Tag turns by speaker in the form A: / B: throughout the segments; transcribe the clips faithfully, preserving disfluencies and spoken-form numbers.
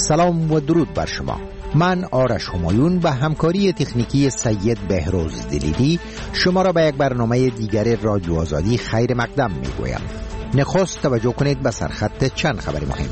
A: سلام و درود بر شما. من آرش همایون و همکاری تکنیکی سید بهروز دلیدی شما را به یک برنامه دیگر رادیو آزادی خیر مقدم می گویم. نخست توجه کنید به سرخط چند خبر مهم.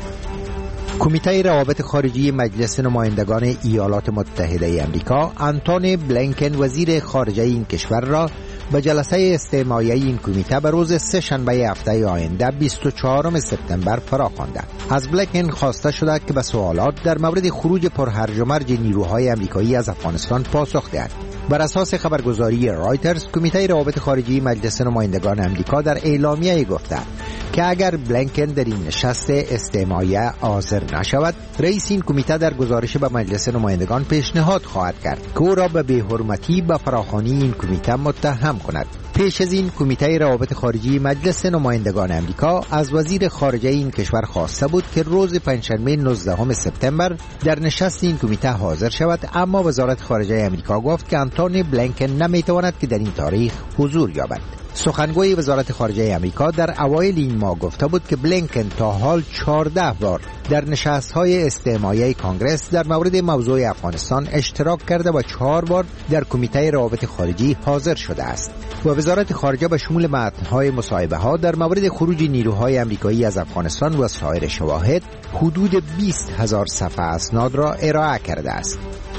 A: کمیته روابط خارجی مجلس نمایندگان ایالات متحده امریکا آنتونی بلینکن وزیر خارجه این کشور را به جلسه استماعی این کمیته به روز سه شنبه هفته آینده بیست و چهارم سپتامبر فراخوانده. از بلینکن خواسته شده که به سوالات در مورد خروج پرهرج و مرج نیروهای امریکایی از افغانستان پاسخ دهد. بر اساس خبرگزاری رایترز، کمیته روابط خارجی مجلس نمایندگان امریکا در اعلامیه گفته که اگر بلینکن در این نشست استماعی حاضر نشود، رئیس این کمیته در گزارش به مجلس نمایندگان پیشنهاد خواهد کرد که او را به بی‌حرمتی به فراخوانی این کمیته متهم کند. پیش از این، کمیته روابط خارجی مجلس نمایندگان امریکا از وزیر خارجه این کشور خواسته بود که روز پنجشنبه نوزدهم سپتامبر در نشست این کمیته حاضر شود، اما وزارت خارجه امریکا گفت که آنتونی بلینکن نمیتواند که در این تاریخ حضور یابد. سخنگوی وزارت خارجه امریکا در اوایل این ماه گفته بود که بلینکن تا حال چهارده بار در نشست‌های استماعی کانگرس در مورد موضوع افغانستان اشتراک کرده و چهار بار در کمیته روابط خارجی حاضر شده است. و وزارت خارجه به شمول متن‌های مصاحبه‌ها در مورد خروج نیروهای امریکایی از افغانستان و سایر شواهد حدود بیست هزار صفحه اسناد را ارائه کرده است.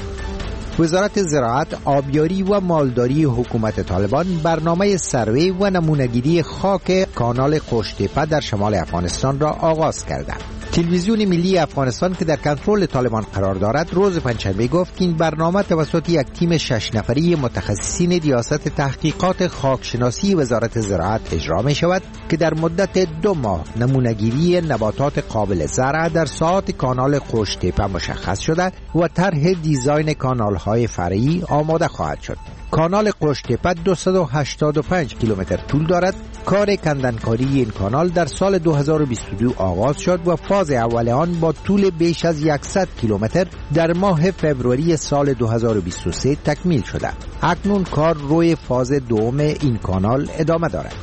A: وزارت زراعت، آبیاری و مالداری حکومت طالبان برنامه سروی و نمونه‌گیری خاک کانال قوشتیپه در شمال افغانستان را آغاز کرده. تلویزیون ملی افغانستان که در کنترل طالبان قرار دارد روز پنجشنبه گفت که این برنامه توسط یک تیم شش نفری متخصصین ریاست تحقیقات خاکشناسی وزارت زراعت اجرا می شود که در مدت دو ماه نمونه‌گیری نباتات قابل زرع در ساحات کانال قوشتیپه مشخص شده و طرح دیزاین کانال‌های فرعی آماده خواهد شد. کانال قوشتیپه دویست و هشتاد و پنج کیلومتر طول دارد. کار کندنکاری این کانال در سال دو هزار و بیست و دو آغاز شد و فاز اول آن با طول بیش از صد کیلومتر در ماه فوریه سال دو هزار و بیست و سه تکمیل شده. اکنون کار روی فاز دوم این کانال ادامه دارد.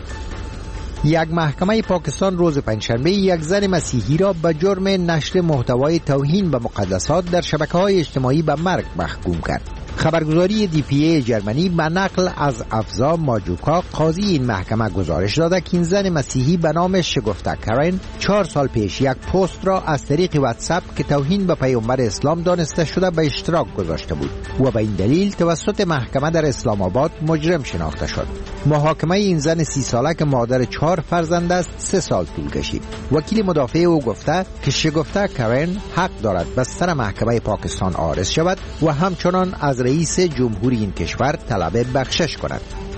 A: یک محکمه پاکستان روز پنجشنبه یک زن مسیحی را به جرم نشر محتوای توهین به مقدسات در شبکه‌های اجتماعی به مرگ محکوم کرد. خبرگزاری دی پی ای جرمنی به نقل از افزا ماجوکا قاضی این محکمه گزارش داده که این زن مسیحی به نام شگفته کرن چهار سال پیش یک پست را از طریق واتساپ که توهین به پیامبر اسلام دانسته شده به اشتراک گذاشته بود و به این دلیل توسط محکمه در اسلام آباد مجرم شناخته شد. محاکمه این زن سی ساله که مادر چهار فرزند است سه سال طول کشید. وکیل مدافع او گفته که شگفته کرن حق دارد به سر محکمه پاکستان عارض شود و همچنان از رئیس جمهوری این کشور طلب بخشش کند.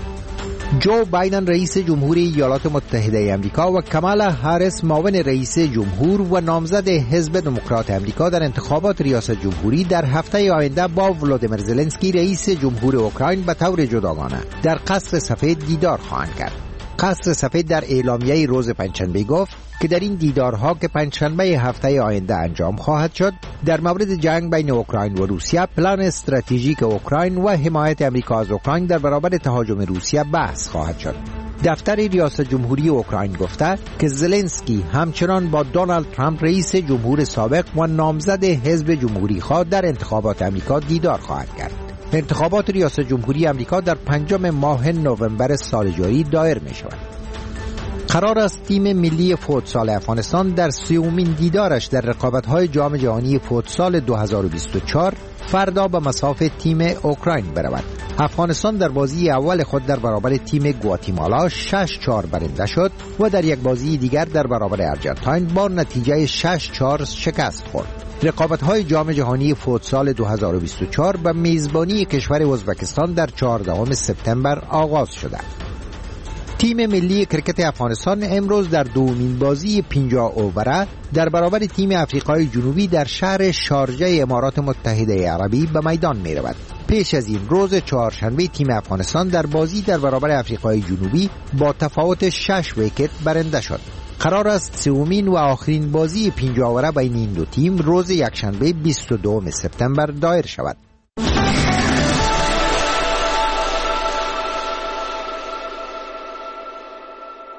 A: جو بایدن رئیس جمهوری ایالات متحده امریکا و کامالا هریس معاون رئیس جمهور و نامزد حزب دموکرات امریکا در انتخابات ریاست جمهوری در هفته آینده با ولادیمیر زلنسکی رئیس جمهور اوکراین به طور جداگانه در قصر سفید دیدار خواهند کرد. قصر سفید در اعلامیه روز پنجشنبه گفت که در این دیدارها که پنجشنبه هفته آینده انجام خواهد شد در مورد جنگ بین اوکراین و روسیه، پلان استراتژیک اوکراین و حمایت امریکا از اوکراین در برابر تهاجم روسیه بحث خواهد شد. دفتر ریاست جمهوری اوکراین گفته که زلنسکی همچنان با دونالد ترامپ رئیس جمهور سابق و نامزد حزب جمهوری خواه در انتخابات امریکا دیدار خواهد کرد. انتخابات ریاست جمهوری امریکا در پنجم ماه نوامبر سال جاری دایر می شود. قرار است تیم ملی فوتسال افغانستان در سومین دیدارش در رقابت‌های جام جهانی فوتسال دو هزار و بیست و چهار فردا به مصاف تیم اوکراین برود. افغانستان در بازی اول خود در برابر تیم گواتیمالا شش چهار برنده شد و در یک بازی دیگر در برابر ارجنتاین با نتیجه شش چهار شکست خورد. رقابت‌های جام جهانی فوتسال دو هزار و بیست و چهار به میزبانی کشور ازبکستان در چهاردهم سپتامبر آغاز شده. تیم ملی کرکت افغانستان امروز در دومین بازی پنجاه اووره در برابر تیم افریقای جنوبی در شهر شارجه امارات متحده عربی به میدان می رود. پیش از این روز چهارشنبه تیم افغانستان در بازی در برابر افریقای جنوبی با تفاوت شش ویکت برنده شد. قرار است سومین و آخرین بازی پنجاه اووره بین این دو تیم روز یکشنبه بیست و دوم سپتامبر دایر شود.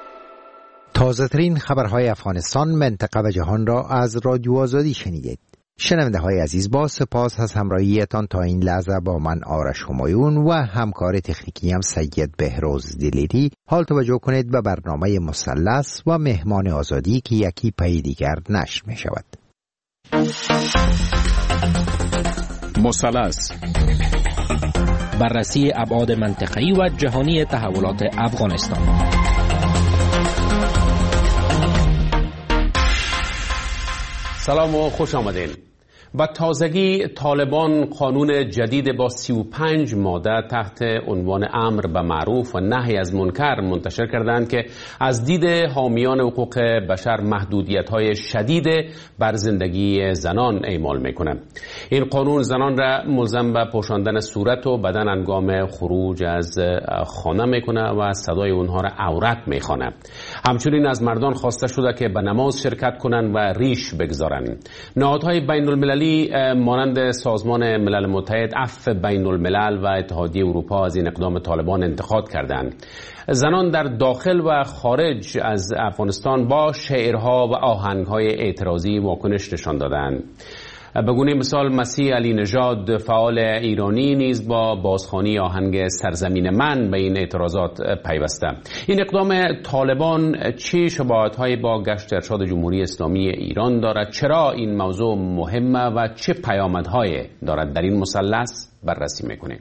A: تازه ترین خبرهای افغانستان، منطقه و جهان را از رادیو آزادی شنیدید. شنونده های عزیز، با سپاس از همراهیتان تا این لحظه با من آرش همایون و همکار تکنیکی هم سید بهروز دلیری. حال توجه کنید به برنامه مثلث و مهمان آزادی که یکی پی دیگر نشر می شود.
B: مثلث، بررسی ابعاد منطقه‌ای و جهانی تحولات افغانستان.
C: سلام و خوش آمدین. با تازگی طالبان قانون جدید با سی و پنج ماده تحت عنوان امر به معروف و نهی از منکر منتشر کردند که از دید حامیان حقوق بشر محدودیت‌های شدید بر زندگی زنان اعمال می‌کنه. این قانون زنان را ملزم به پوشاندن صورت و بدن هنگام خروج از خانه می‌کنه و صدای اونها را عورت می‌خوانه. همچنین از مردان خواسته شده که به نماز شرکت کنند و ریش بگذارند. نهادهای بین‌المللی مانند سازمان ملل متحد، عفو بین الملل و اتحادیه اروپا از این اقدام طالبان انتقاد کردند. زنان در داخل و خارج از افغانستان با شعرها و آهنگهای اعتراضی واکنش نشان دادند. به گونه مثال مسیح علی نژاد، فعال ایرانی، نیز با بازخوانی آهنگ سرزمین من به این اعتراضات پیوسته. این اقدام طالبان چه شباهت‌هایی با گشت ارشاد جمهوری اسلامی ایران دارد؟ چرا این موضوع مهمه و چه پیامدهایی دارد؟ در این مثلث بررسی می‌کنیم.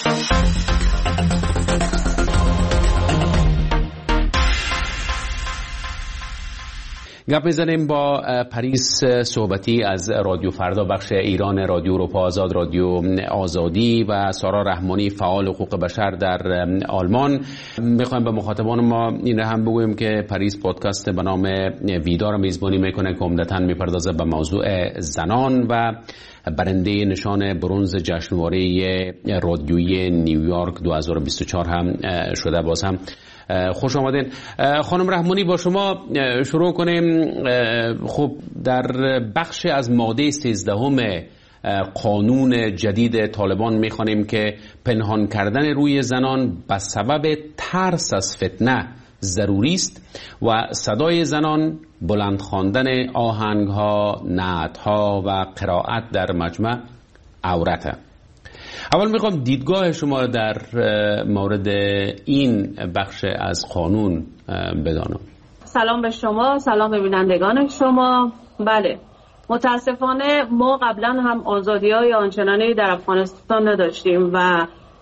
C: گپ میزنیم با پریس صحبتی از رادیو فردا بخش ایران، رادیو اروپا آزاد، رادیو آزادی و سارا رحمانی، فعال حقوق بشر در آلمان. میخوایم به مخاطبان ما این هم بگویم که پریس پادکست به نام ویدا را میزبانی میکنه که عمدتاً میپردازه به موضوع زنان و برنده نشان برنز جشنواره رادیویی نیویورک دو هزار و بیست و چهار هم شده. باز هم خوش آمدین. خانم رحمانی، با شما شروع کنیم. خب در بخش از ماده سیزدهم قانون جدید طالبان میخوانیم که پنهان کردن روی زنان به سبب ترس از فتنه ضروری است و صدای زنان، بلند خواندن آهنگها، نعتها و قرائت در مجمع عورته. اول میخوام دیدگاه شما در مورد این بخش از قانون بدانم.
D: سلام به شما، سلام به بینندگان شما. بله، متاسفانه ما قبلا هم آزادی‌های آنچنانی در افغانستان نداشتیم و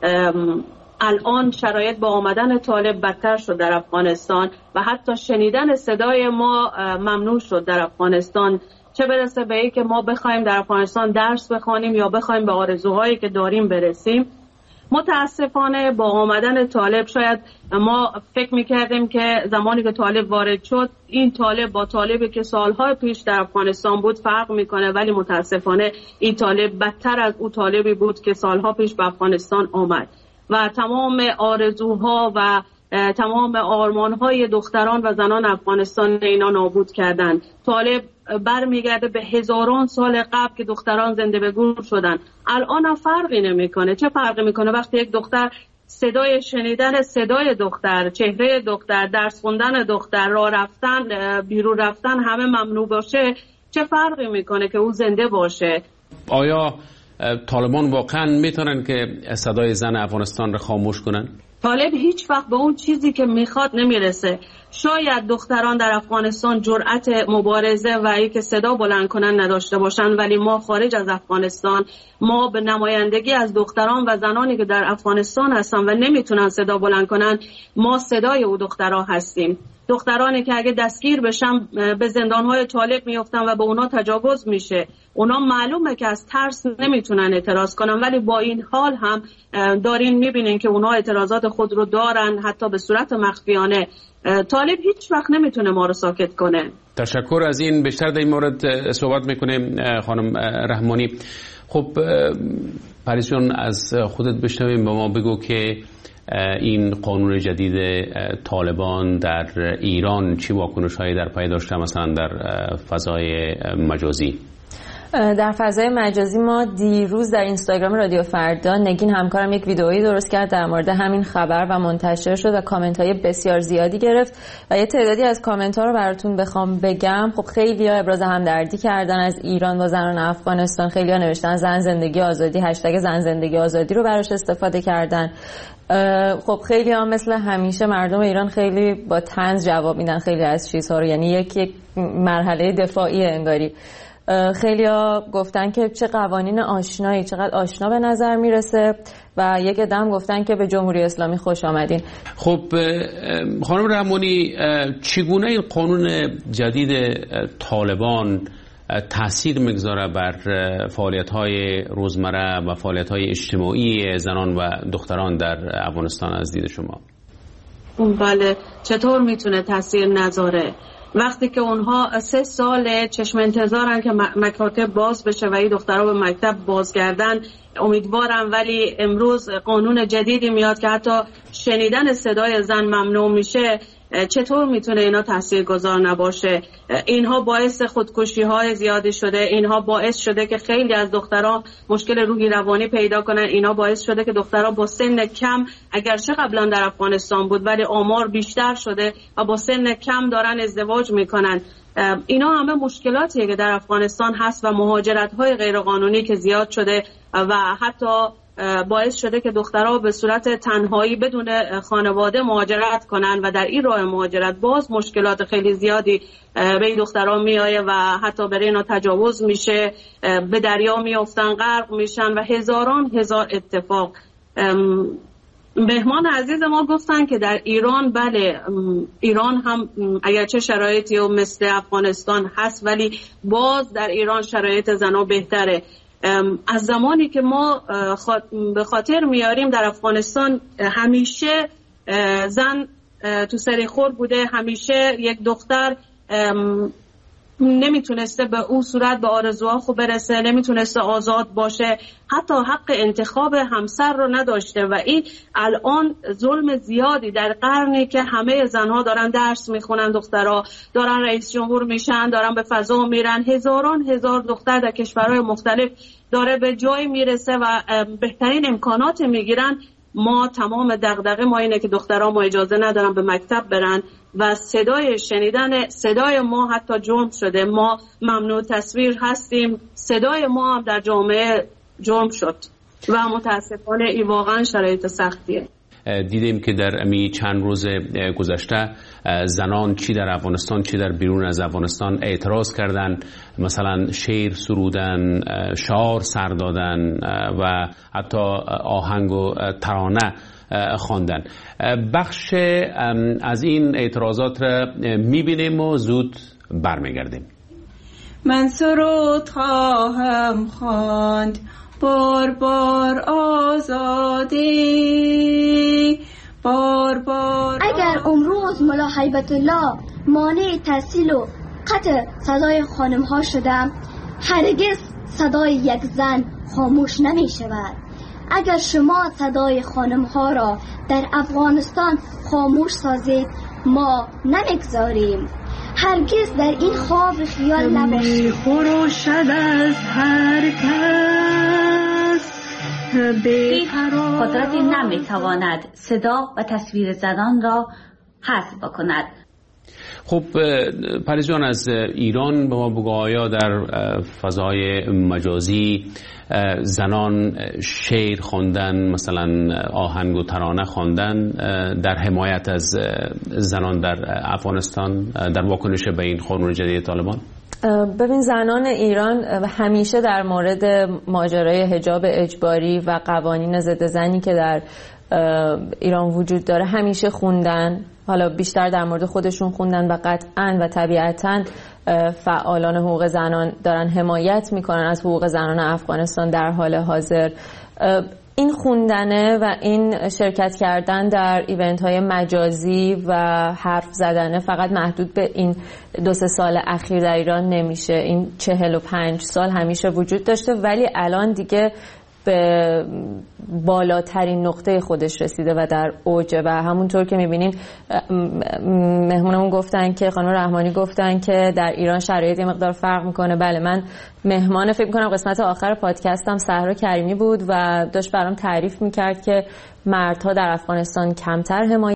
D: الان شرایط با آمدن طالب بدتر شد در افغانستان و حتی شنیدن صدای ما ممنوع شد در افغانستان، چه برسه به این که ما بخوایم در افغانستان درس بخوانیم یا بخوایم به آرزوهایی که داریم برسیم. متاسفانه با آمدن طالب شاید ما فکر میکردیم که زمانی که طالب وارد شد این طالب با طالبی که سالهای پیش در افغانستان بود فرق میکنه، ولی متاسفانه این طالب بدتر از اون طالبی بود که سالها پیش به افغانستان آمد و تمام آرزوها و تمام آرمانهای دختران و زنان افغانستان اینا نابود کردن. طالب برمیگرده به هزاران سال قبل که دختران زنده به گور شدن. الان هم فرقی نمیکنه. چه فرقی میکنه وقتی یک دختر صدای شنیدن صدای دختر، چهره دختر، درس خوندن دختر، راه رفتن، بیرون رفتن همه ممنوع باشه؟ چه فرقی میکنه که او زنده باشه؟
C: آیا طالبان واقعا میتونن که صدای زن افغانستان رو خاموش کنن؟
D: طالب هیچ وقت به اون چیزی که میخواد نمیرسه. شاید دختران در افغانستان جرأت مبارزه و اینکه صدا بلند کنن نداشته باشن، ولی ما خارج از افغانستان، ما به نمایندگی از دختران و زنانی که در افغانستان هستن و نمیتونن صدا بلند کنن، ما صدای او دخترها هستیم. دخترانی که اگه دستگیر بشن به زندانهای طالب میافتن و به اونا تجاوز میشه، اونا معلومه که از ترس نمیتونن اعتراض کنن، ولی با این حال هم دارین میبینین که اونا اعتراضات خود رو دارن، حتی به صورت مخفیانه. طالب هیچ وقت نمیتونه ما رو ساکت کنه.
C: تشکر از این. بیشتر در این مورد صحبت میکنیم خانم رحمانی. خب پریس جان، از خودت بشنویم، به ما بگو که این قانون جدید طالبان در ایران چی واکنش‌هایی در پی داشته، مثلا در فضای مجازی؟
E: در فضای مجازی ما دیروز در اینستاگرام رادیو فردا نگین همکارم یک ویدئویی درست کرد در مورد همین خبر و منتشر شد و کامنت های بسیار زیادی گرفت و یه تعدادی از کامنت ها رو براتون بخوام بگم. خب خیلی ها ابراز همدردی کردن از ایران با زنان افغانستان، خیلی ها نوشتن زن زندگی آزادی، هشتگ زن زندگی آزادی رو براش استفاده کردن. خب خیلی ها مثل همیشه مردم ایران خیلی با طنز جواب میدن خیلی از چیزها رو، یعنی یک یک مرحله دفاعی انگاری. خیلی ها گفتن که چه قوانین آشنایی، چقدر آشنا به نظر میرسه و یک عدم گفتن که به جمهوری اسلامی خوش آمدین.
C: خب خانم رحمانی، چگونه این قانون جدید طالبان تأثیر میگذاره بر فعالیت‌های روزمره و فعالیت‌های اجتماعی زنان و دختران در افغانستان از دید شما؟
D: بله، چطور میتونه تأثیر نذاره؟ وقتی که اونها سه سال چشم انتظارن که مکاتب باز بشه و این دخترها به مکتب بازگردن، امیدوارم، ولی امروز قانون جدیدی میاد که حتی شنیدن صدای زن ممنوع میشه. چطور میتونه اینا تاثیرگذار نباشه؟ اینها باعث خودکشی های زیادی شده، اینها باعث شده که خیلی از دخترها مشکل روحی روانی پیدا کنن، اینها باعث شده که دخترها با سن کم، اگرچه قبلا در افغانستان بود ولی آمار بیشتر شده و با سن کم دارن ازدواج میکنن. اینا همه مشکلاتیه که در افغانستان هست و مهاجرت های غیرقانونی که زیاد شده و حتی باعث شده که دخترها به صورت تنهایی بدون خانواده مهاجرت کنن و در این راه مهاجرت باز مشکلات خیلی زیادی به این دخترها میآیه و حتی برای اینا تجاوز میشه، به دریا میافتن، غرق میشن و هزاران هزار اتفاق. مهمان عزیز ما گفتن که در ایران، بله ایران هم اگرچه شرایطی و مثل افغانستان هست ولی باز در ایران شرایط زنها بهتره. از زمانی که ما به خاطر میاریم در افغانستان همیشه زن تو سریخور بوده، همیشه یک دختر نمیتونسته به اون صورت به آرزوها خوب برسه، نمیتونسته آزاد باشه، حتی حق انتخاب همسر رو نداشته و این الان ظلم زیادی در قرنی که همه زنها دارن درس میخونن، دخترها دارن رئیس جمهور میشن، دارن به فضا میرن، هزاران هزار دختر در کشورهای مختلف داره به جای میرسه و بهترین امکانات میگیرن. ما تمام دغدغه ما اینه که دخترها ما اجازه ندارن به مکتب برن و صدای شنیدن صدای ما حتی جرم شده، ما ممنوع تصویر هستیم، صدای ما هم در جامعه جرم شد و متاسفانه این واقعا شرایط سختیه.
C: دیدیم که در امی چند روز گذشته زنان چی در افغانستان چی در بیرون از افغانستان اعتراض کردن، مثلا شعر سرودن، شعار سر دادن و حتی آهنگ و ترانه خواندن. بخش از این اعتراضات را میبینیم و زود برمیگردیم.
F: من سرود خواهم خواند بار بار آزادی، بار بار
G: اگر امروز ملا هیبت الله مانع تحصیل و قطع صدای خانم ها شدم، هرگز صدای یک زن خاموش نمی شود. اگر شما صدای خانم ها را در افغانستان خاموش سازید، ما نمیگذاریم. هرگز در این خواب خیال نباشید.
F: خروشد از هر کس
H: هیچ قدرتی نمیتواند صدا و تصویر زنان را حذف بکند.
C: خب پریز جان، از ایران به ما بگو، آیا در فضای مجازی زنان شعر خواندن، مثلا آهنگ و ترانه خواندن در حمایت از زنان در افغانستان در واکنش به این قانون جدید طالبان؟
E: ببین، زنان ایران همیشه در مورد ماجرای حجاب اجباری و قوانین ضد زنی که در ایران وجود داره همیشه خوندن، حالا بیشتر در مورد خودشون خوندن و قطعاً و طبیعتاً فعالان حقوق زنان دارن حمایت میکنن از حقوق زنان افغانستان در حال حاضر. این خوندنه و این شرکت کردن در ایونت های مجازی و حرف زدنه فقط محدود به این دو سه سال اخیر در ایران نمیشه. این چهل و پنج سال همیشه وجود داشته، ولی الان دیگه به بالاترین نقطه خودش رسیده و در اوجه و همونطور که میبینیم مهمونمون گفتن که خانم رحمانی گفتن که در ایران شرایط یه مقدار فرق میکنه. بله من مهمان فکر میکنم قسمت آخر پادکستم صحرا کریمی بود و داشت برام تعریف میکرد که مردها در افغانستان کمتر حمایت